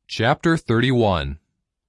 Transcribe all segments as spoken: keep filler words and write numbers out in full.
Chapter thirty-one.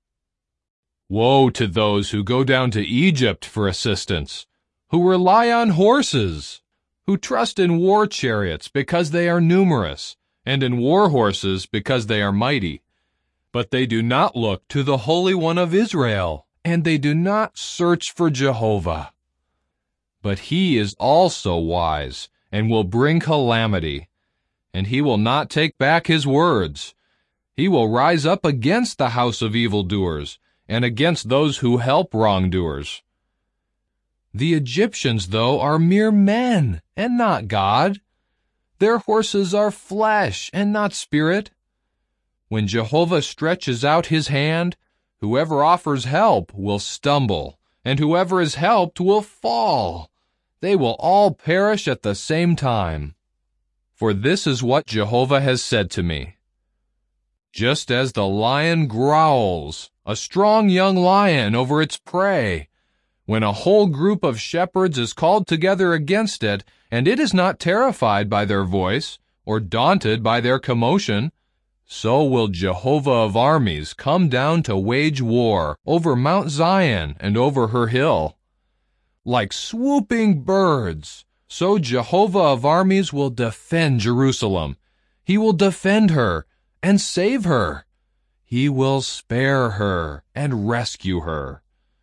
Woe to those who go down to Egypt for assistance, who rely on horses, who trust in war chariots because they are numerous, and in war horses because they are mighty. But they do not look to the Holy One of Israel, and they do not search for Jehovah. But he is also wise, and will bring calamity, and he will not take back his words. He will rise up against the house of evildoers, and against those who help wrongdoers. The Egyptians, though, are mere men, and not God. Their horses are flesh, and not spirit. When Jehovah stretches out his hand, whoever offers help will stumble, and whoever is helped will fall. They will all perish at the same time. For this is what Jehovah has said to me. Just as the lion growls, a strong young lion, over its prey, when a whole group of shepherds is called together against it, and it is not terrified by their voice, or daunted by their commotion, so will Jehovah of armies come down to wage war over Mount Zion and over her hill. Like swooping birds, so Jehovah of armies will defend Jerusalem. He will defend her and save her. He will spare her and rescue her.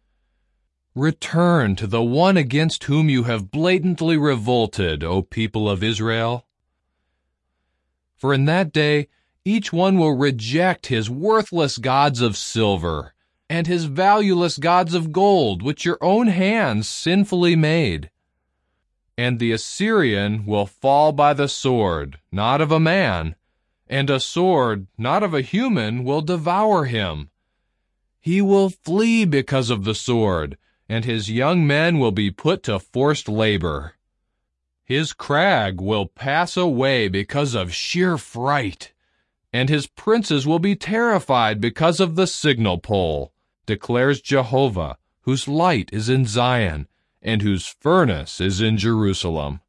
Return to the one against whom you have blatantly revolted, O people of Israel. For in that day each one will reject his worthless gods of silver, and his valueless gods of gold, which your own hands sinfully made. And the Assyrian will fall by the sword, not of a man, and a sword, not of a human, will devour him. He will flee because of the sword, and his young men will be put to forced labor. His crag will pass away because of sheer fright, and his princes will be terrified because of the signal pole, declares Jehovah, whose light is in Zion, and whose furnace is in Jerusalem.